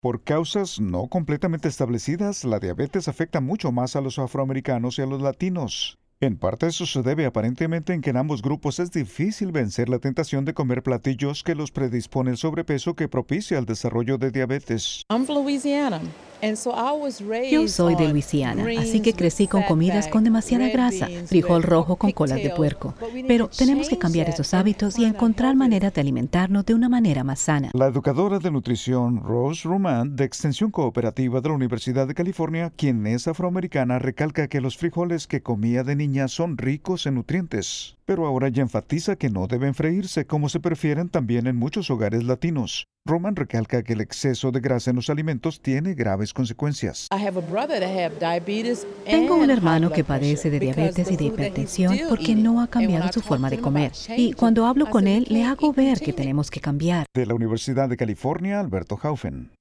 Por causas no completamente establecidas, la diabetes afecta mucho más a los afroamericanos y a los latinos. En parte eso se debe aparentemente en que en ambos grupos es difícil vencer la tentación de comer platillos que los predispone al sobrepeso que propicia el desarrollo de diabetes. I'm from Louisiana, and so I was Yo raised soy de on Luisiana, así que greens with crecí con fat comidas con back, demasiada red grasa, beans frijol with rojo con colas de pigtails, puerco. but we need Pero to tenemos que change cambiar that esos and hábitos y find a encontrar healthier. maneras de alimentarnos de una manera más sana. La educadora de nutrición Rose Ruman, de Extensión Cooperativa de la Universidad de California, quien es afroamericana, recalca que los frijoles que comía de niña son ricos en nutrientes. Pero ahora ya enfatiza que no deben freírse como se prefieren también en muchos hogares latinos. Roman recalca que el exceso de grasa en los alimentos tiene graves consecuencias. I have a brother that have diabetes Tengo un and high hermano blood que padece pressure de because diabetes the y de food that he's hipertensión still porque eating. no ha And when cambiado I su talk forma to de him comer. about Y changing, cuando hablo I con said, "We él, le can't hago eat ver que routinely." tenemos que cambiar. De la Universidad de California, Alberto Haufen.